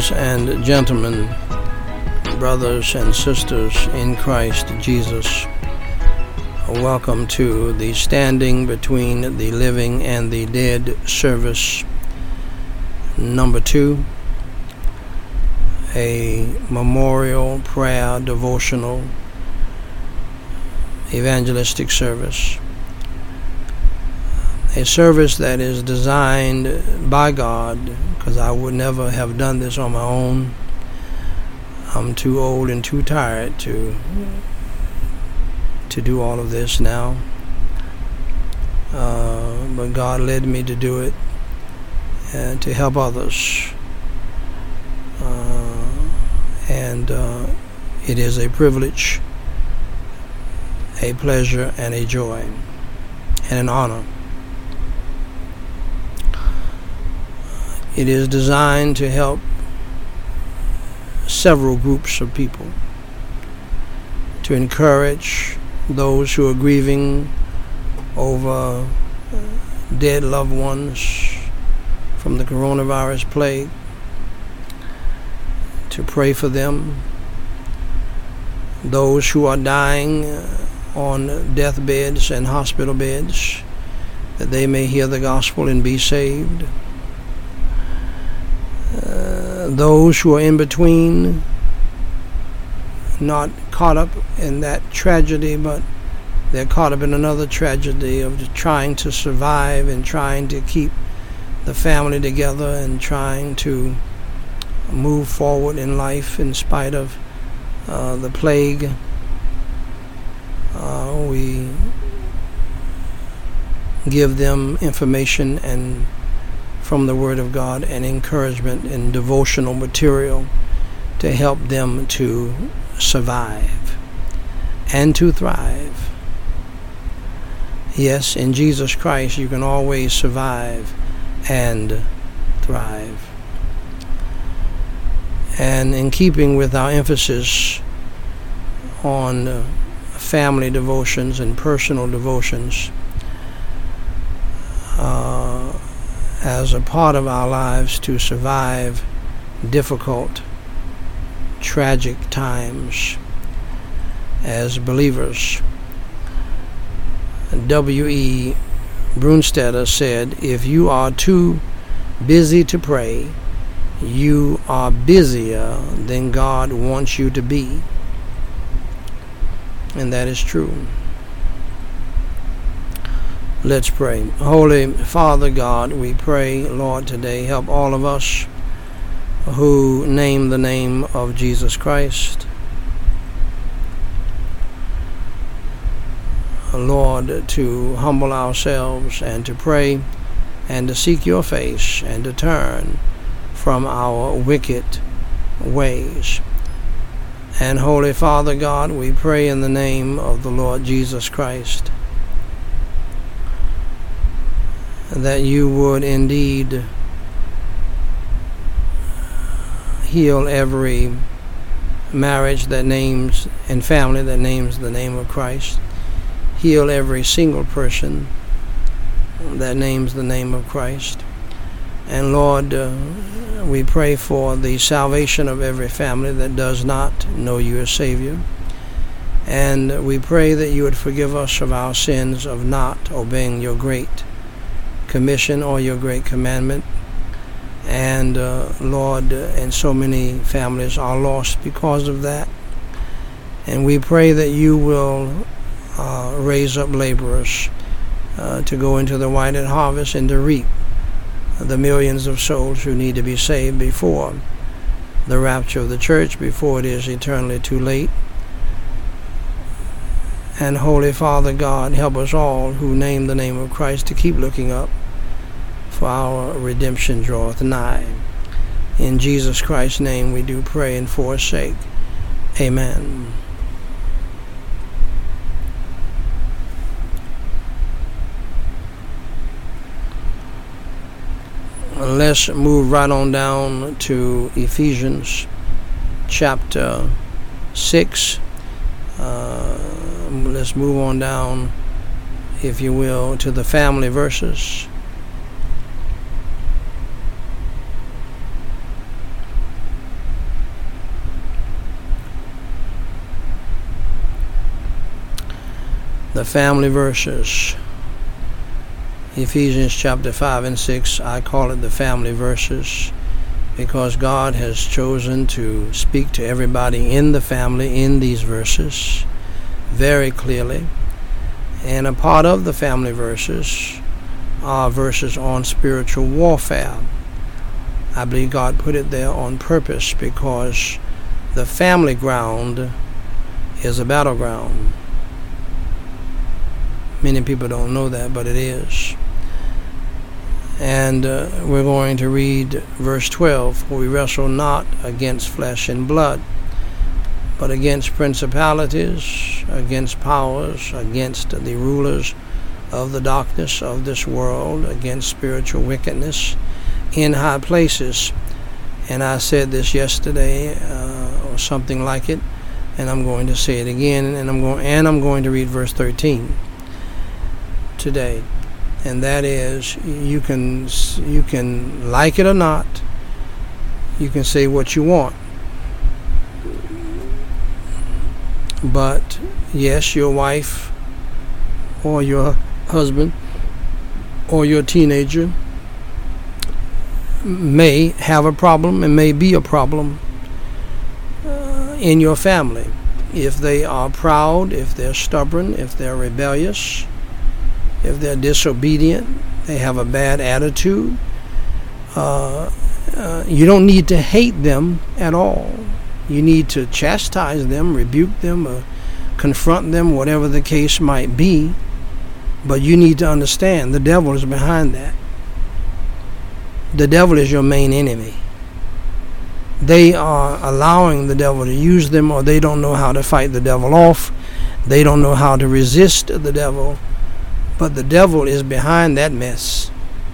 Ladies and gentlemen, brothers and sisters in Christ Jesus, welcome to the Standing Between the Living and the Dead service number 2, a memorial prayer devotional evangelistic service. A service that is designed by God, because I would never have done this on my own. I'm too old and too tired to do all of this now. But God led me to do it and to help others. And it is a privilege, a pleasure, and a joy, and an honor. It is designed to help several groups of people, to encourage those who are grieving over dead loved ones from the coronavirus plague, to pray for them, those who are dying on deathbeds and hospital beds, that they may hear the gospel and be saved. Those who are in between, not caught up in that tragedy, but they're caught up in another tragedy of trying to survive and trying to keep the family together and trying to move forward in life in spite of the plague. We give them information and from the Word of God and encouragement and devotional material to help them to survive and to thrive. Yes, in Jesus Christ you can always survive and thrive. And in keeping with our emphasis on family devotions and personal devotions, as a part of our lives to survive difficult, tragic times as believers. W.E. Brunstetter said, "If you are too busy to pray, you are busier than God wants you to be." And that is true. Let's pray. Holy Father God, we pray, Lord, today help all of us who name the name of Jesus Christ. Lord, to humble ourselves and to pray and to seek your face and to turn from our wicked ways. And Holy Father God, we pray in the name of the Lord Jesus Christ that you would indeed heal every marriage that names and family that names the name of Christ. Heal every single person that names the name of Christ. And Lord, we pray for the salvation of every family that does not know you as Savior. And we pray that you would forgive us of our sins of not obeying your great commission or your great commandment. And Lord, and so many families are lost because of that. And we pray that you will raise up laborers to go into the whited harvest and to reap the millions of souls who need to be saved before the rapture of the church, before it is eternally too late. And Holy Father God, help us all who name the name of Christ to keep looking up, for our redemption draweth nigh. In Jesus Christ's name we do pray and forsake. Amen. Let's move right on down to Ephesians chapter 6. Let's move on down, if you will, to the family verses. the family verses. Ephesians chapter 5 and 6, I call it the family verses because God has chosen to speak to everybody in the family in these verses very clearly. And a part of the family verses are verses on spiritual warfare. I believe God put it there on purpose because the family ground is a battleground. Many people don't know that, but it is. And we're going to read verse 12. For we wrestle not against flesh and blood, but against principalities, against powers, against the rulers of the darkness of this world, against spiritual wickedness in high places. And I said this yesterday, or something like it, and I'm going to say it again, and I'm going to read verse 13 today. And that is, you can like it or not, you can say what you want, but yes, your wife or your husband or your teenager may have a problem and may be a problem in your family. If they are proud, if they're stubborn, if they're rebellious, if they're disobedient, they have a bad attitude, you don't need to hate them at all. You need to chastise them, rebuke them, or confront them, whatever the case might be. But you need to understand the devil is behind that. The devil is your main enemy. They are allowing the devil to use them, or they don't know how to fight the devil off. They don't know how to resist the devil. But the devil is behind that mess.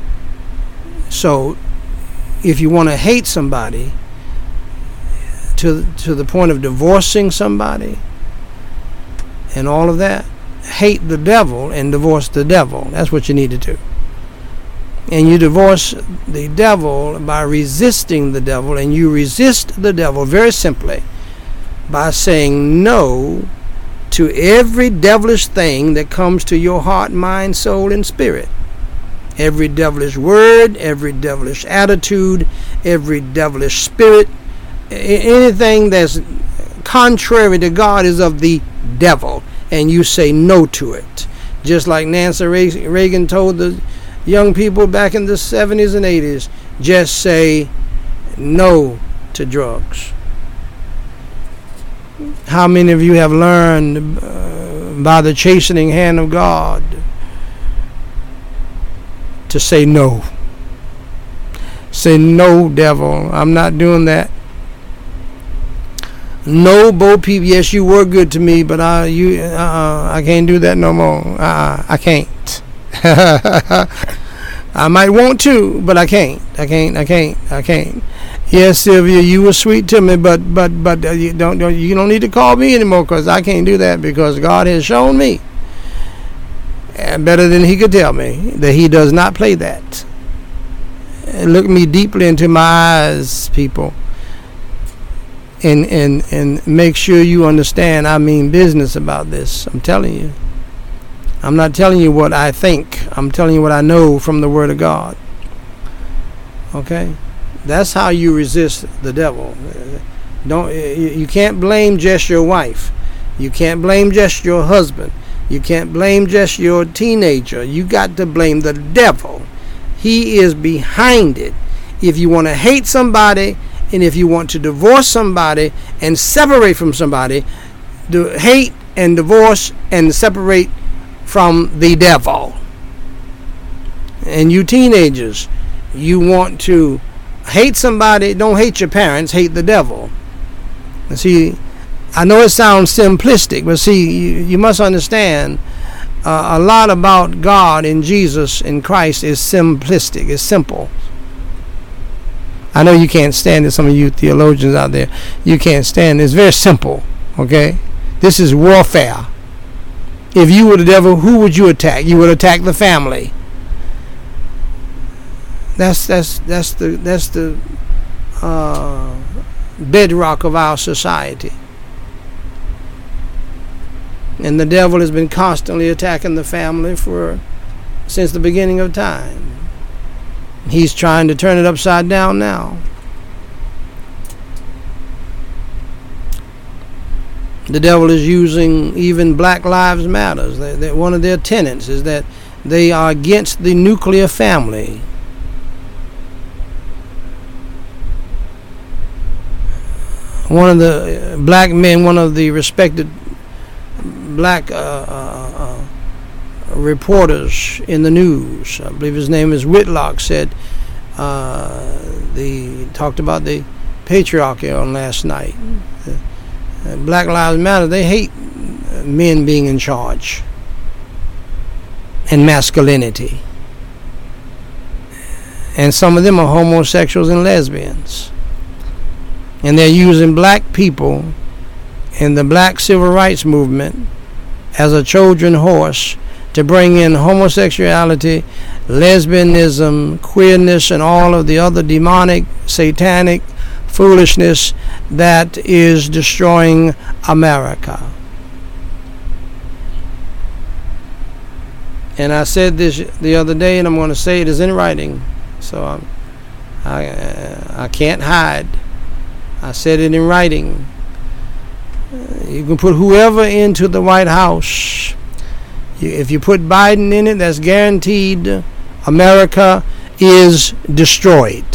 So if you want to hate somebody to the point of divorcing somebody and all of that, hate the devil and divorce the devil. That's what you need to do. And you divorce the devil by resisting the devil, and you resist the devil very simply by saying no to every devilish thing that comes to your heart, mind, soul, and spirit. Every devilish word, every devilish attitude, every devilish spirit, anything that's contrary to God is of the devil, and you say no to it. Just like Nancy Reagan told the young people back in the 70s and 80s, just say no to drugs. How many of you have learned by the chastening hand of God to say no? Say no, devil. I'm not doing that. No, Bo Peep. Yes, you were good to me, but I can't do that no more. I can't. I might want to, but I can't. Yes, Sylvia, you were sweet to me, but you don't need to call me anymore, because I can't do that, because God has shown me, and better than he could tell me, that he does not play that. And look me deeply into my eyes, people, and make sure you understand I mean business about this. I'm telling you. I'm not telling you what I think. I'm telling you what I know from the Word of God. Okay? That's how you resist the devil. You can't blame just your wife. You can't blame just your husband. You can't blame just your teenager. You got to blame the devil. He is behind it. If you want to hate somebody, and if you want to divorce somebody and separate from somebody, hate and divorce and separate from the devil. And you teenagers, you want to hate somebody, don't hate your parents, hate the devil. And see, I know it sounds simplistic, but see, you must understand a lot about God and Jesus and Christ is simplistic. It's simple. I know you can't stand it. Some of you theologians out there, you can't stand it. It's very simple. Okay? This is warfare. If you were the devil, who would you attack? You would attack the family. That's the bedrock of our society. And the devil has been constantly attacking the family since the beginning of time. He's trying to turn it upside down now. The devil is using even Black Lives Matters. One of their tenets is that they are against the nuclear family. One of the black men, one of the respected black reporters in the news, I believe his name is Whitlock, said talked about the patriarchy on last night. Black Lives Matter, they hate men being in charge and masculinity. And some of them are homosexuals and lesbians. And they're using black people in the black civil rights movement as a Trojan horse to bring in homosexuality, lesbianism, queerness, and all of the other demonic, satanic foolishness that is destroying America. And I said this the other day, and I'm going to say it is in writing, so I can't hide. I said it in writing. You can put whoever into the White House. If you put Biden in it, that's guaranteed America is destroyed.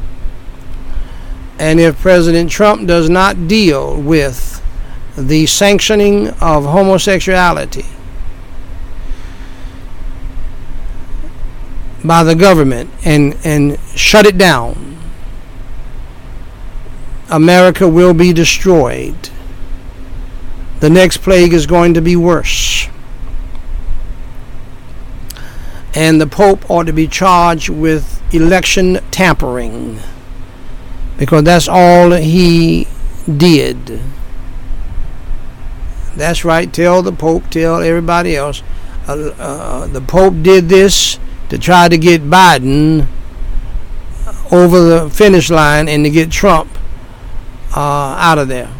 And if President Trump does not deal with the sanctioning of homosexuality by the government and shut it down, America will be destroyed. The next plague is going to be worse. And the Pope ought to be charged with election tampering, because that's all he did. That's right. Tell the Pope, tell everybody else. The Pope did this to try to get Biden over the finish line and to get Trump out of there.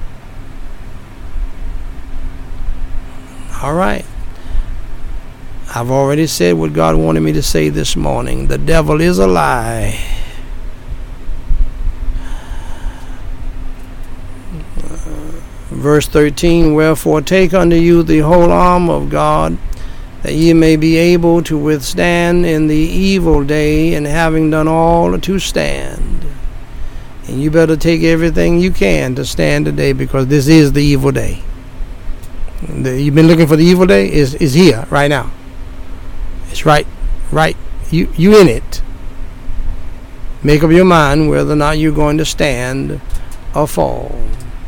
All right. I've already said what God wanted me to say this morning. The devil is a lie. Verse 13, wherefore take unto you the whole armor of God, that ye may be able to withstand in the evil day, and having done all to stand. And you better take everything you can to stand today, because this is the evil day. You've been looking for the evil day, is here right now. It's right. You in it. Make up your mind whether or not you're going to stand or fall.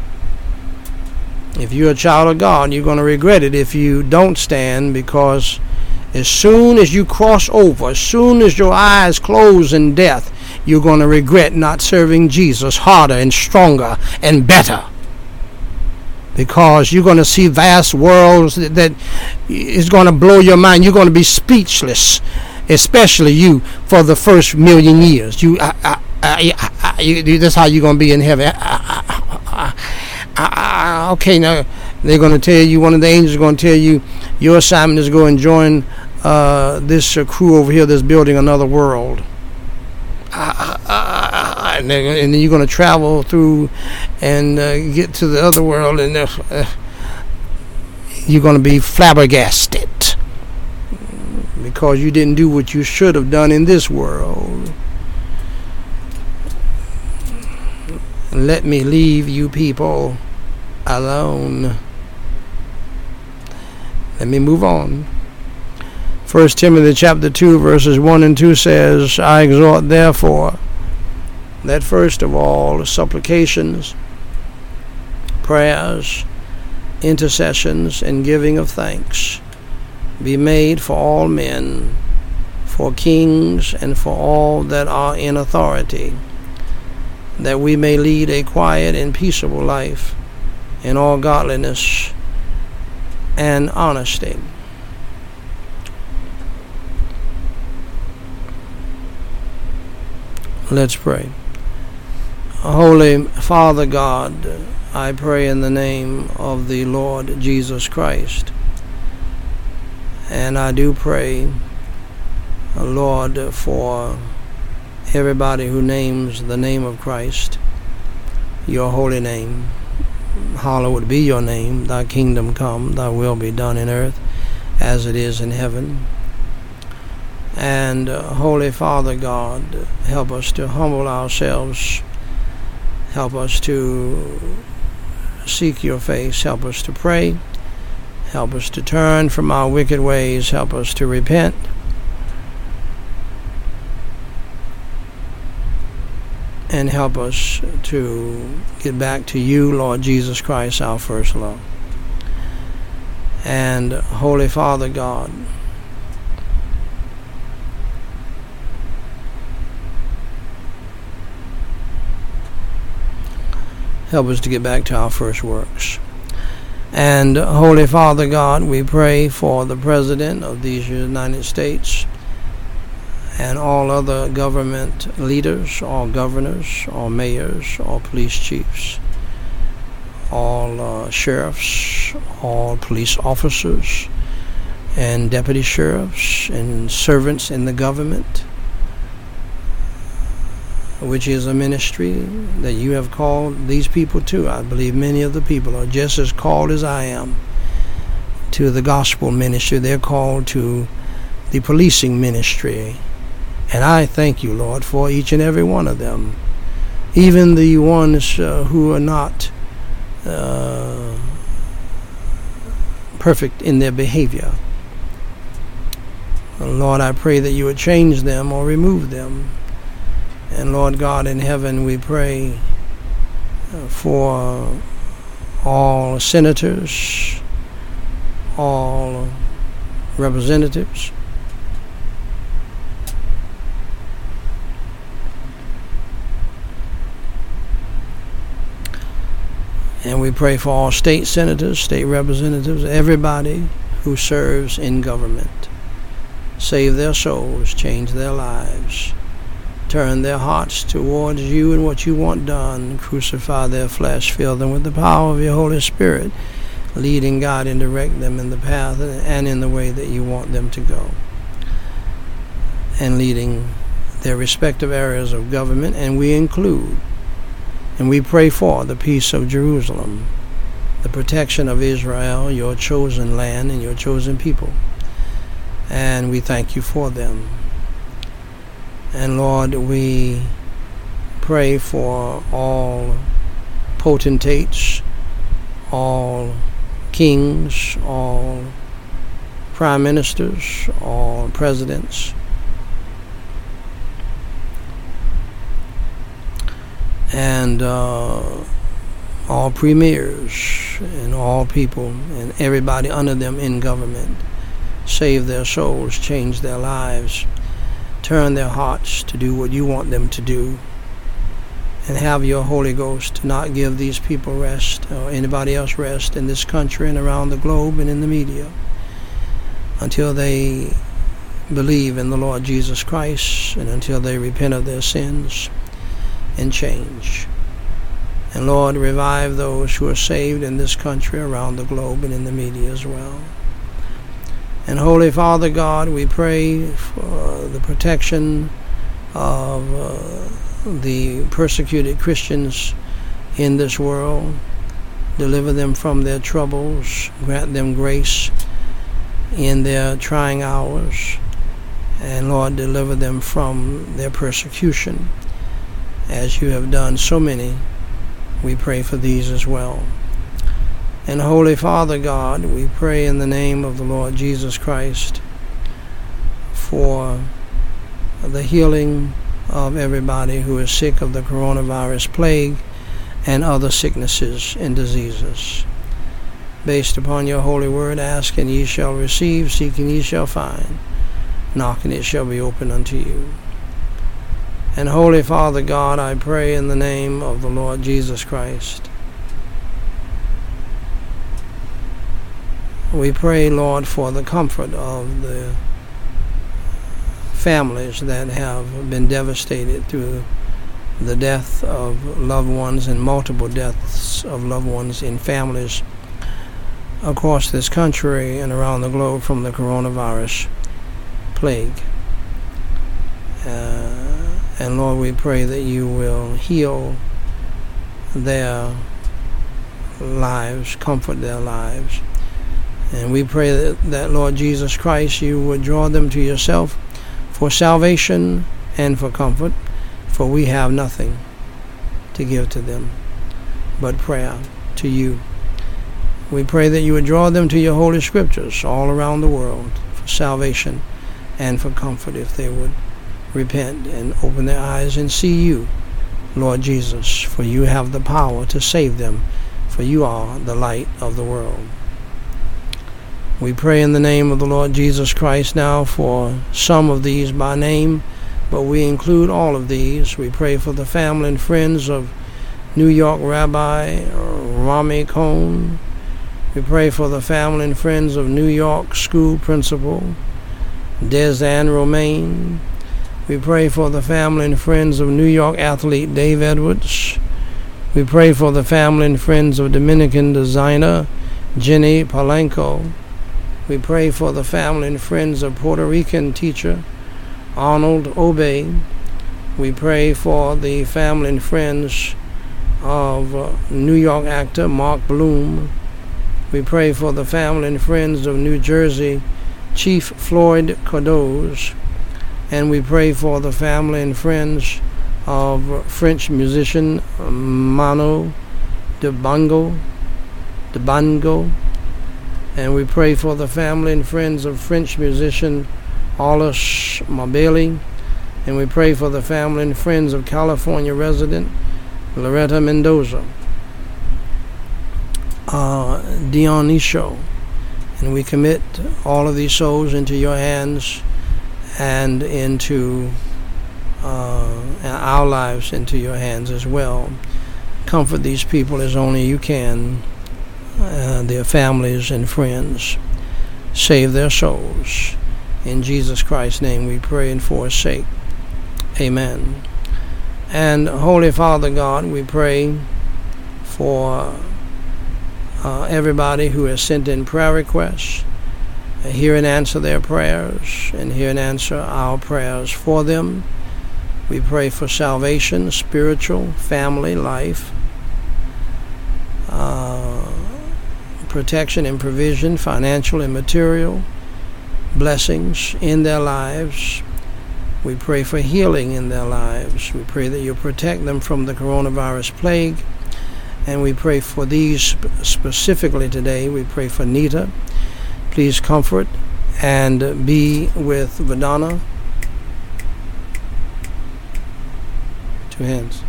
If you're a child of God, you're going to regret it if you don't stand, because as soon as you cross over, as soon as your eyes close in death, you're going to regret not serving Jesus harder and stronger and better. Because you're going to see vast worlds that is going to blow your mind. You're going to be speechless, especially you, for the first million years. That's how you're going to be in heaven. Okay, now they're going to tell you, one of the angels is going to tell you, your assignment is to go and join this crew over here that's building another world. And then you're going to travel through and get to the other world, and you're going to be flabbergasted because you didn't do what you should have done in this world. Let me leave you people alone. Let me move on. 1 Timothy chapter 2 verses 1 and 2 says, I exhort therefore that first of all supplications, prayers, intercessions, and giving of thanks be made for all men, for kings, and for all that are in authority, that we may lead a quiet and peaceable life in all godliness and honesty. Let's pray. Holy Father God, I pray in the name of the Lord Jesus Christ. And I do pray, Lord, for everybody who names the name of Christ, your holy name. Hallowed be your name, thy kingdom come, thy will be done in earth as it is in heaven. And Holy Father God, help us to humble ourselves, help us to seek your face, help us to pray, help us to turn from our wicked ways, help us to repent, and help us to get back to you, Lord Jesus Christ, our first love. And Holy Father God, help us to get back to our first works. And Holy Father God, we pray for the President of these United States and all other government leaders, all governors, all mayors, all police chiefs, all sheriffs, all police officers, and deputy sheriffs, and servants in the government, which is a ministry that you have called these people to. I believe many of the people are just as called as I am to the gospel ministry. They're called to the policing ministry. And I thank you, Lord, for each and every one of them, even the ones who are not perfect in their behavior. Lord, I pray that you would change them or remove them. And Lord God in heaven, we pray for all senators, all representatives, and we pray for all state senators, state representatives, everybody who serves in government. Save their souls, change their lives, turn their hearts towards you and what you want done, crucify their flesh, fill them with the power of your Holy Spirit, lead and guide and direct them in the path and in the way that you want them to go, and leading their respective areas of government, and we include, and we pray for the peace of Jerusalem, the protection of Israel, your chosen land and your chosen people, and we thank you for them. And Lord, we pray for all potentates, all kings, all prime ministers, all presidents, and all premiers, and all people, and everybody under them in government. Save their souls, change their lives, turn their hearts to do what you want them to do, and have your Holy Ghost to not give these people rest or anybody else rest in this country and around the globe and in the media until they believe in the Lord Jesus Christ and until they repent of their sins and change. And Lord, revive those who are saved in this country, around the globe, and in the media as well. And Holy Father God, we pray for the protection of the persecuted Christians in this world. Deliver them from their troubles. Grant them grace in their trying hours. And Lord, deliver them from their persecution, as you have done so many. We pray for these as well. And Holy Father God, we pray in the name of the Lord Jesus Christ for the healing of everybody who is sick of the coronavirus plague and other sicknesses and diseases. Based upon your holy word, ask and ye shall receive, seek and ye shall find, knock and it shall be opened unto you. And Holy Father God, I pray in the name of the Lord Jesus Christ. We pray, Lord, for the comfort of the families that have been devastated through the death of loved ones and multiple deaths of loved ones in families across this country and around the globe from the coronavirus plague. And Lord, we pray that you will heal their lives, comfort their lives. And we pray that Lord Jesus Christ, you would draw them to yourself for salvation and for comfort, for we have nothing to give to them but prayer to you. We pray that you would draw them to your holy scriptures all around the world for salvation and for comfort, if they would repent and open their eyes and see you, Lord Jesus, for you have the power to save them, for you are the light of the world. We pray in the name of the Lord Jesus Christ now for some of these by name, but we include all of these. We pray for the family and friends of New York Rabbi Rami Cohn. We pray for the family and friends of New York School Principal Desanne Romaine. We pray for the family and friends of New York athlete Dave Edwards. We pray for the family and friends of Dominican designer Jenny Palenko. We pray for the family and friends of Puerto Rican teacher Arnold Obey. We pray for the family and friends of New York actor Mark Bloom. We pray for the family and friends of New Jersey Chief Floyd Cordoz. And we pray for the family and friends of French musician Manu Dibango. And we pray for the family and friends of French musician Aulas Mabeli. And we pray for the family and friends of California resident Loretta Mendoza, Dionisio. And we commit all of these souls into your hands and into our lives into your hands as well. Comfort these people as only you can, their families and friends. Save their souls. In Jesus Christ's name we pray and for his sake. Amen. And Holy Father God, we pray for everybody who has sent in prayer requests. Hear and answer their prayers, and hear and answer our prayers for them. We pray for salvation, spiritual, family, life, protection and provision, financial and material, blessings in their lives. We pray for healing in their lives. We pray that you protect them from the coronavirus plague. And we pray for these specifically today. We pray for Nita. Please comfort and be with Vadana. Two hands.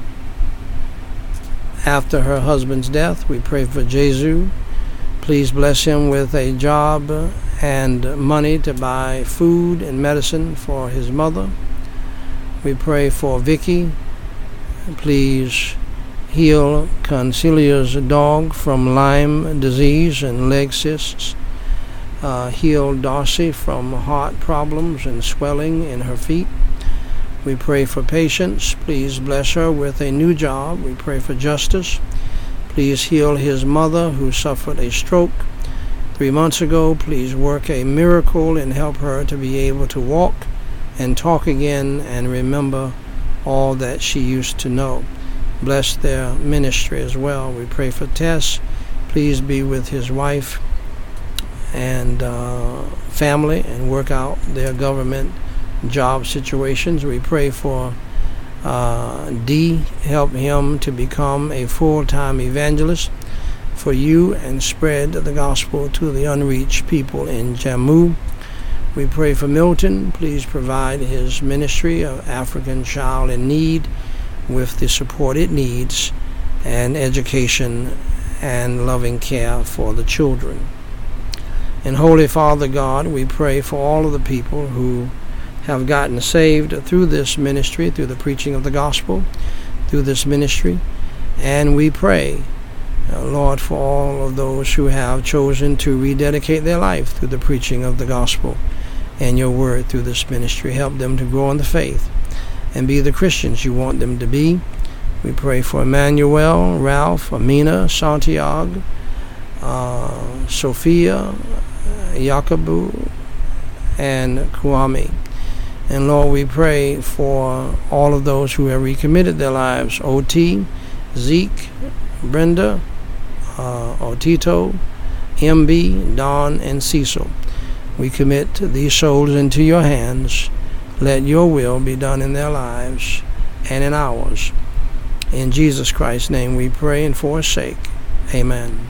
After her husband's death, we pray for Jesu. Please bless him with a job and money to buy food and medicine for his mother. We pray for Vicky. Please heal Concilia's dog from Lyme disease and leg cysts. Heal Darcy from heart problems and swelling in her feet. We pray for Patience. Please bless her with a new job. We pray for Justice. Please heal his mother who suffered a stroke 3 months ago. Please work a miracle and help her to be able to walk and talk again and remember all that she used to know. Bless their ministry as well. We pray for Tess. Please be with his wife and family and work out their government job situations. We pray for D. Help him to become a full-time evangelist for you and spread the gospel to the unreached people in Jammu. We pray for Milton. Please provide his ministry of African Child in Need with the support it needs and education and loving care for the children. And Holy Father God, we pray for all of the people who have gotten saved through this ministry, through the preaching of the gospel, through this ministry. And we pray, Lord, for all of those who have chosen to rededicate their life through the preaching of the gospel and your word through this ministry. Help them to grow in the faith and be the Christians you want them to be. We pray for Emmanuel, Ralph, Amina, Santiago, Sophia, Yakubu, and Kwame. And Lord, we pray for all of those who have recommitted their lives: O.T., Zeke, Brenda, Otito, MB, Don, and Cecil. We commit these souls into your hands. Let your will be done in their lives and in ours. In Jesus Christ's name we pray and forsake. Amen.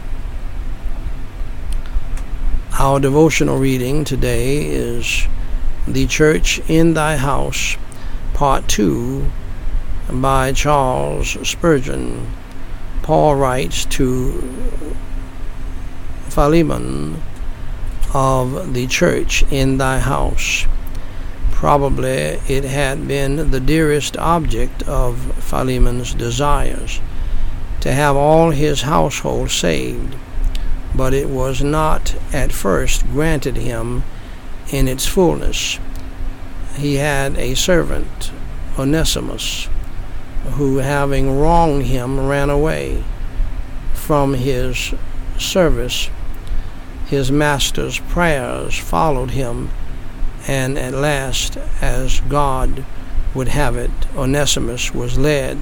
Our devotional reading today is The Church in Thy House, Part 2, by Charles Spurgeon. Paul writes to Philemon of the church in thy house. Probably it had been the dearest object of Philemon's desires to have all his household saved, but it was not at first granted him in its fullness. He had a servant, Onesimus, who, having wronged him, ran away from his service. His master's prayers followed him, and at last, as God would have it, Onesimus was led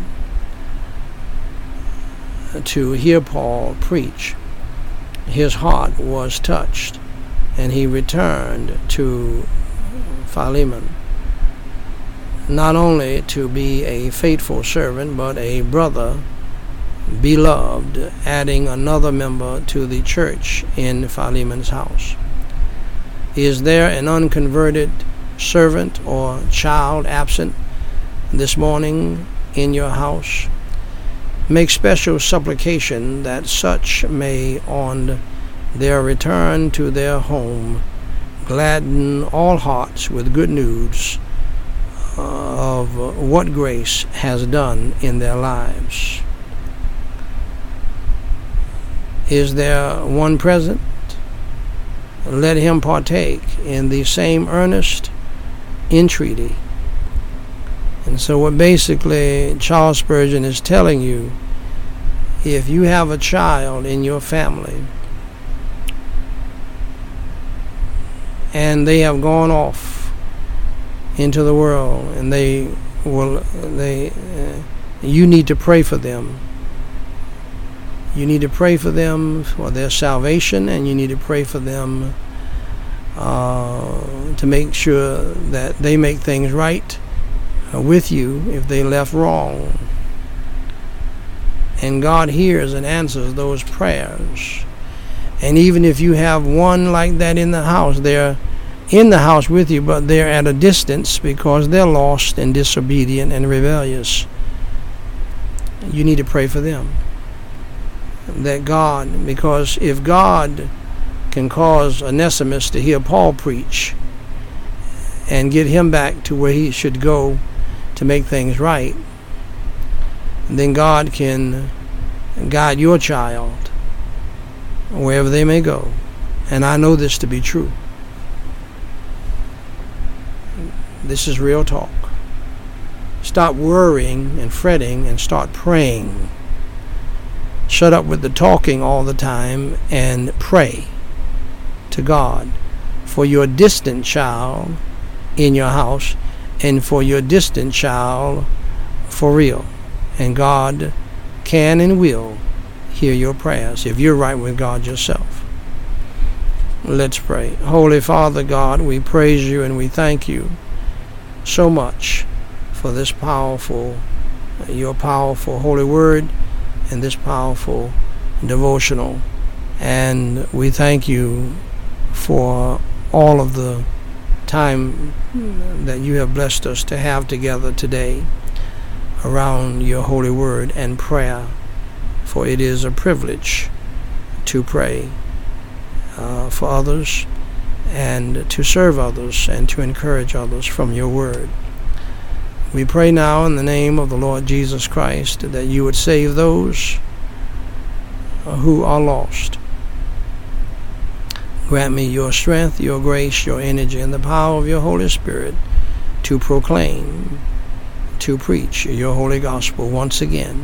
to hear Paul preach. His heart was touched, and he returned to Philemon, not only to be a faithful servant, but a brother beloved, adding another member to the church in Philemon's house. Is there an unconverted servant or child absent this morning in your house? Make special supplication that such may, on their return to their home, gladden all hearts with good news of what grace has done in their lives. Is there one present? Let him partake in the same earnest entreaty. And so what basically Charles Spurgeon is telling you, if you have a child in your family and they have gone off into the world, and you need to pray for them. You need to pray for them for their salvation, and you need to pray for them to make sure that they make things right with you if they left wrong. And God hears and answers those prayers. And even if you have one like that in the house, they're in the house with you, but they're at a distance because they're lost and disobedient and rebellious. You need to pray for them. That God, because if God can cause Onesimus to hear Paul preach and get him back to where he should go to make things right, then God can guide your child wherever they may go. And I know this to be true. This is real talk. Stop worrying and fretting and start praying. Shut up with the talking all the time and pray to God for your distant child in your house and for your distant child for real. And God can and will hear your prayers if you're right with God yourself. Let's pray. Holy Father God, we praise you and we thank you so much for this your powerful holy word and this powerful devotional. And we thank you for all of the time that you have blessed us to have together today around your holy word and prayer, for it is a privilege to pray for others and to serve others and to encourage others from your word. We pray now in the name of the Lord Jesus Christ that you would save those who are lost. Grant me your strength, your grace, your energy, and the power of your Holy Spirit to proclaim, to preach your holy gospel once again.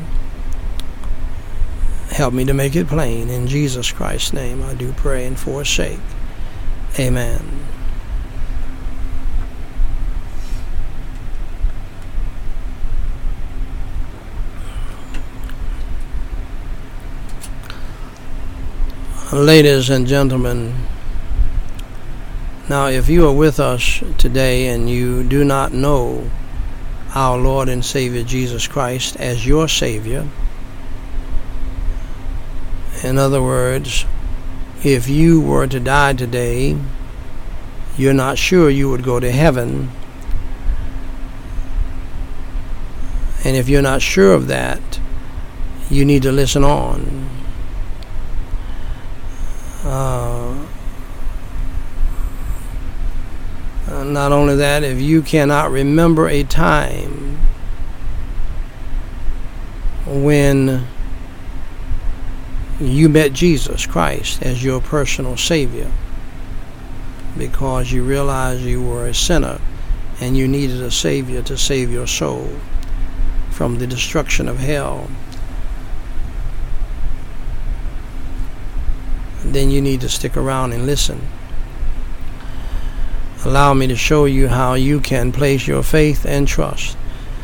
Help me to make it plain. In Jesus Christ's name I do pray and forsake. Amen. Ladies and gentlemen, now if you are with us today and you do not know our Lord and Savior Jesus Christ as your Savior, in other words, if you were to die today, you're not sure you would go to heaven. And if you're not sure of that, you need to listen on. Not only that, if you cannot remember a time when you met Jesus Christ as your personal Savior because you realized you were a sinner and you needed a Savior to save your soul from the destruction of hell, then you need to stick around and listen. Allow me to show you how you can place your faith and trust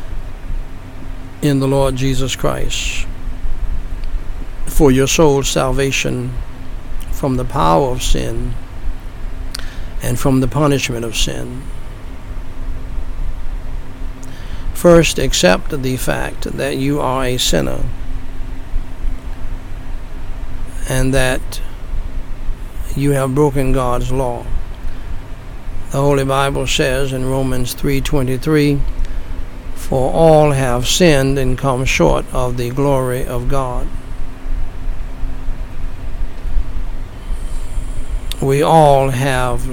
in the Lord Jesus Christ for your soul's salvation from the power of sin and from the punishment of sin. First, accept the fact that you are a sinner and that you have broken God's law. The Holy Bible says in Romans 3:23, "For all have sinned and come short of the glory of God." We all have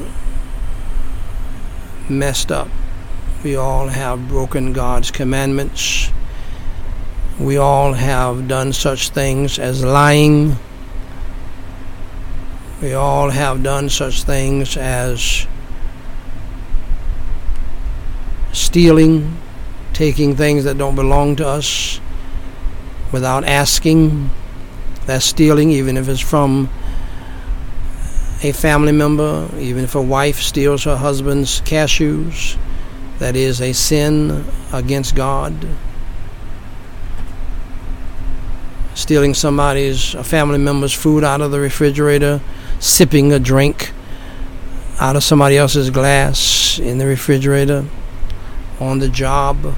messed up. We all have broken God's commandments. We all have done such things as lying. We all have done such things as stealing, taking things that don't belong to us without asking. That's stealing, even if it's from a family member, even if a wife steals her husband's cashews. That is a sin against God. Stealing a family member's food out of the refrigerator, sipping a drink out of somebody else's glass in the refrigerator, on the job,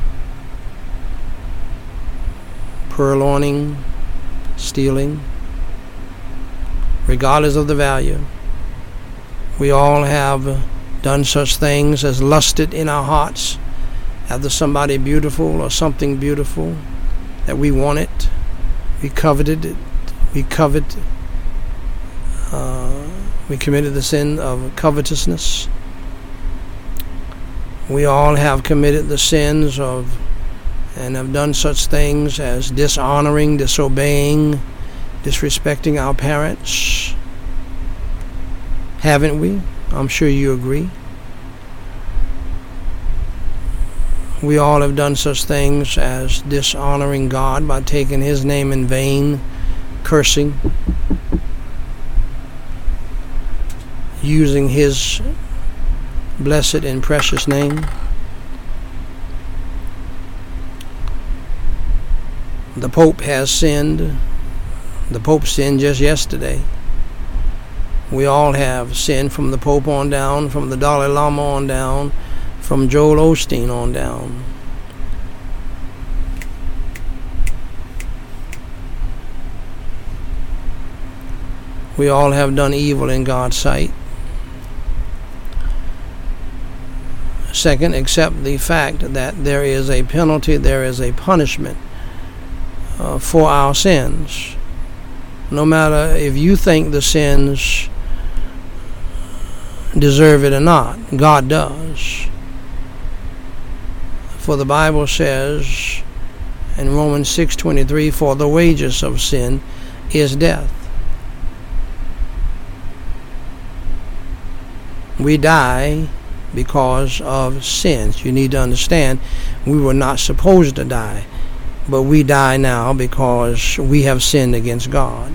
purloining, stealing, regardless of the value. We all have done such things as lusted in our hearts after somebody beautiful or something beautiful that we wanted. We coveted it. We committed the sin of covetousness. We all have committed the sins of and have done such things as dishonoring, disobeying, disrespecting our parents. Haven't we? I'm sure you agree. We all have done such things as dishonoring God by taking His name in vain, cursing, using His blessed and precious name. The Pope has sinned. The Pope sinned just yesterday. We all have sinned, from the Pope on down, from the Dalai Lama on down, from Joel Osteen on down. We all have done evil in God's sight. Second, accept the fact that there is a penalty, there is a punishment for our sins. No matter if you think the sins deserve it or not, God does. For the Bible says in Romans 6:23, "For the wages of sin is death." We die because of sins. You need to understand, we were not supposed to die, but we die now because we have sinned against God.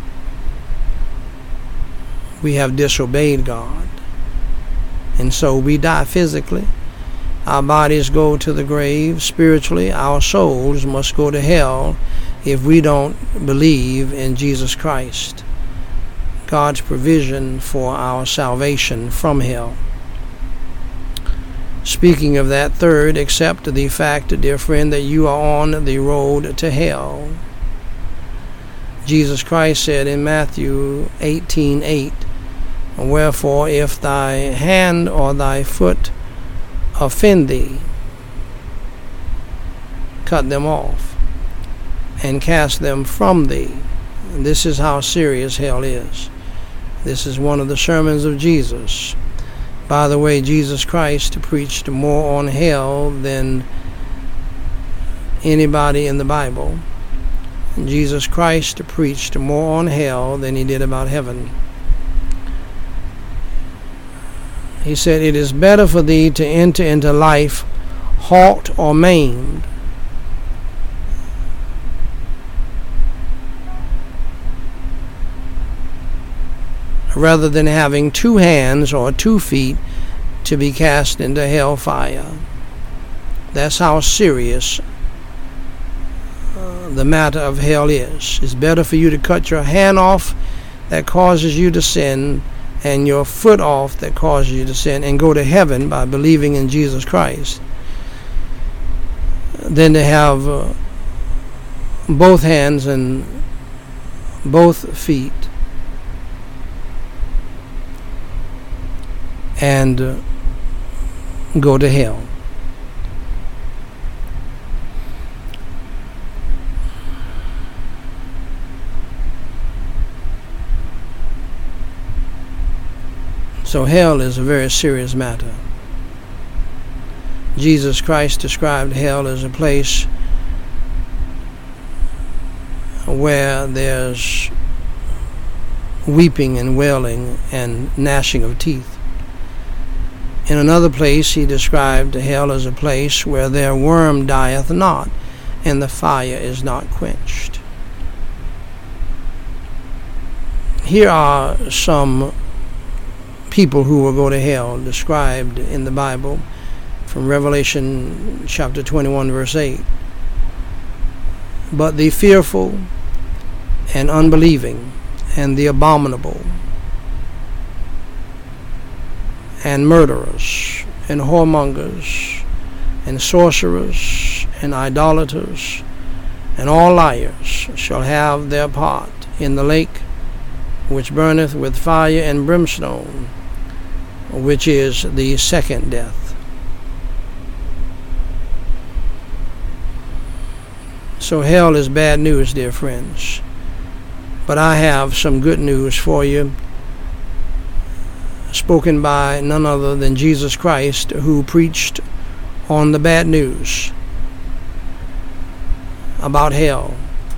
We have disobeyed God. And so we die physically. Our bodies go to the grave. Spiritually, our souls must go to hell if we don't believe in Jesus Christ, God's provision for our salvation from hell. Speaking of that, third, accept the fact, dear friend, that you are on the road to hell. Jesus Christ said in Matthew 18:8, "Wherefore, if thy hand or thy foot offend thee, cut them off and cast them from thee." And this is how serious hell is. This is one of the sermons of Jesus. By the way, Jesus Christ preached more on hell than anybody in the Bible. Jesus Christ preached more on hell than he did about heaven. He said, "It is better for thee to enter into life halt or maimed rather than having 2 hands or 2 feet to be cast into hell fire." That's how serious the matter of hell is. It's better for you to cut your hand off that causes you to sin and your foot off that causes you to sin and go to heaven by believing in Jesus Christ than to have both hands and both feet and go to hell. So hell is a very serious matter. Jesus Christ described hell as a place where there's weeping and wailing and gnashing of teeth. In another place he described hell as a place where their worm dieth not, and the fire is not quenched. Here are some people who will go to hell described in the Bible from Revelation chapter 21 verse 8. "But the fearful and unbelieving and the abominable and murderers and whoremongers and sorcerers and idolaters and all liars shall have their part in the lake which burneth with fire and brimstone, which is the second death." So hell is bad news, dear friends. But I have some good news for you, spoken by none other than Jesus Christ, who preached on the bad news about hell.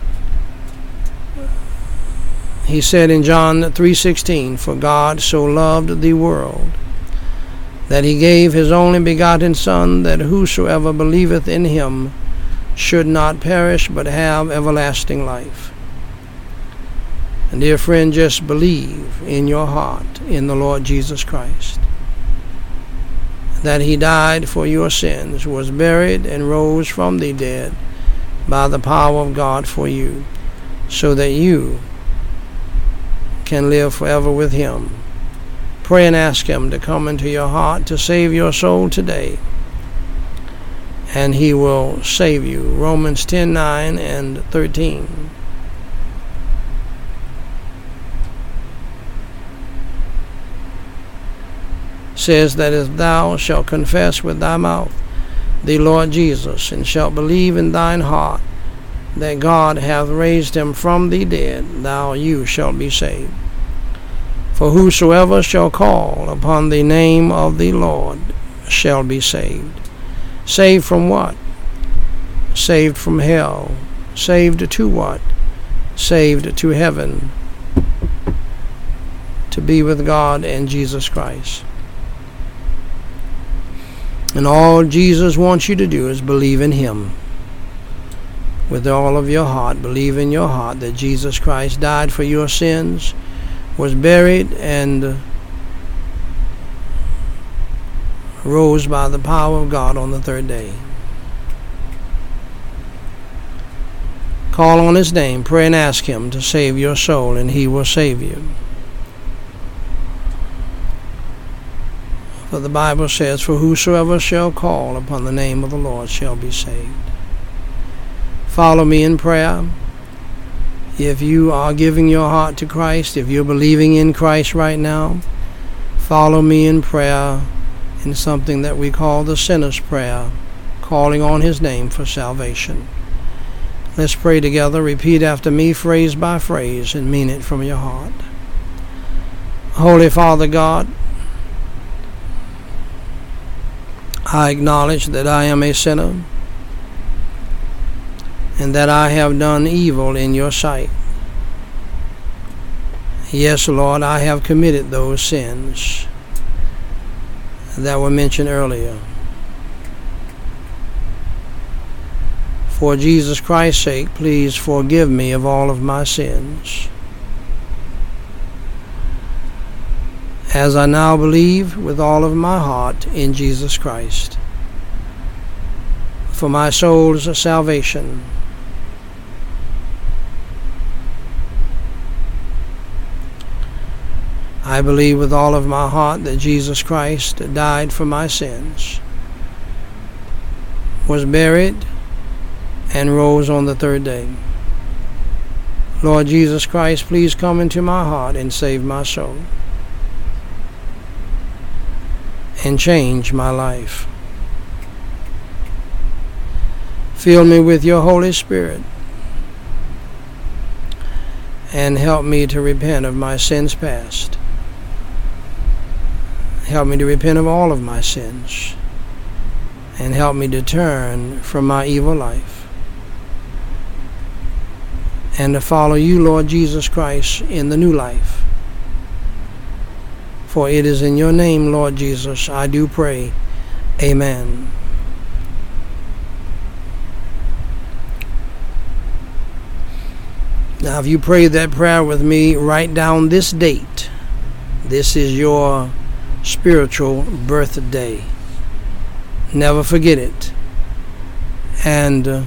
He said in John 3:16, "For God so loved the world that he gave his only begotten Son, that whosoever believeth in him should not perish but have everlasting life." And dear friend, just believe in your heart in the Lord Jesus Christ, that he died for your sins, was buried, and rose from the dead by the power of God for you, so that you can live forever with him. Pray and ask him to come into your heart to save your soul today, and he will save you. Romans 10:9 and 13. Says that if thou shalt confess with thy mouth the Lord Jesus, and shalt believe in thine heart that God hath raised him from the dead, you shalt be saved. For whosoever shall call upon the name of the Lord shall be saved. Saved from what? Saved from hell. Saved to what? Saved to heaven, to be with God and Jesus Christ. And all Jesus wants you to do is believe in him. With all of your heart, believe in your heart that Jesus Christ died for your sins, was buried, and rose by the power of God on the third day. Call on his name, pray and ask him to save your soul, and he will save you. For the Bible says, for whosoever shall call upon the name of the Lord shall be saved. Follow me in prayer. If you are giving your heart to Christ, if you're believing in Christ right now, follow me in prayer in something that we call the sinner's prayer, calling on his name for salvation. Let's pray together. Repeat after me, phrase by phrase, and mean it from your heart. Holy Father God, I acknowledge that I am a sinner and that I have done evil in your sight. Yes, Lord, I have committed those sins that were mentioned earlier. For Jesus Christ's sake, please forgive me of all of my sins. As I now believe with all of my heart in Jesus Christ for my soul's salvation, I believe with all of my heart that Jesus Christ died for my sins, was buried, and rose on the third day. Lord Jesus Christ, please come into my heart and save my soul and change my life. Fill me with your Holy Spirit and help me to repent of my sins past. Help me to repent of all of my sins and help me to turn from my evil life and to follow you, Lord Jesus Christ, in the new life. For it is in your name, Lord Jesus, I do pray. Amen. Now, if you prayed that prayer with me, write down this date. This is your spiritual birthday. Never forget it. And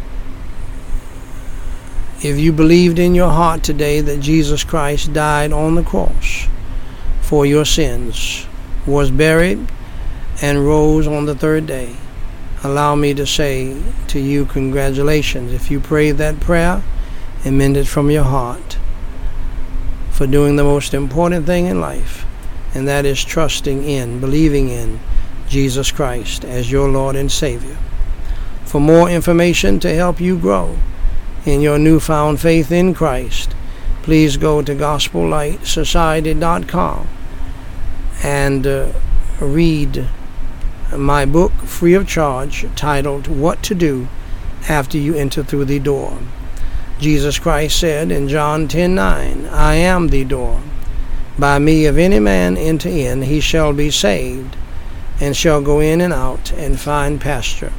if you believed in your heart today that Jesus Christ died on the cross for your sins, was buried, and rose on the third day, allow me to say to you, congratulations. If you prayed that prayer and meant it from your heart, for doing the most important thing in life, and that is trusting in, believing in Jesus Christ as your Lord and Savior. For more information to help you grow in your newfound faith in Christ, please go to GospelLightSociety.com and read my book free of charge titled What to Do After You Enter Through the Door. Jesus Christ said in John 10:9, I am the door. By me if any man enter in, he shall be saved, and shall go in and out and find pasture.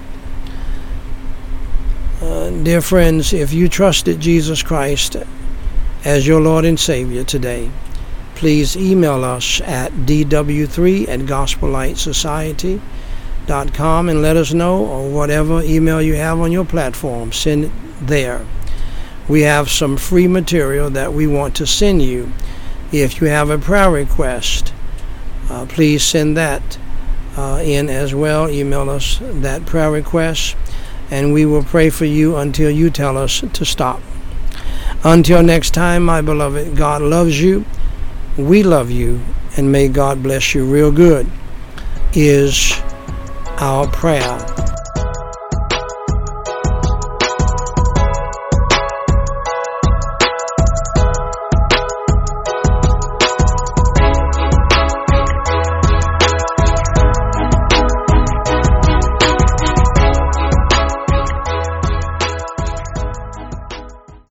Dear friends, if you trusted Jesus Christ as your Lord and Savior today, please email us at dw3@gospellightsociety.com and let us know, or whatever email you have on your platform, send it there. We have some free material that we want to send you. If you have a prayer request, please send that in as well. Email us that prayer request, and we will pray for you until you tell us to stop. Until next time, my beloved, God loves you, we love you, and may God bless you real good is our prayer.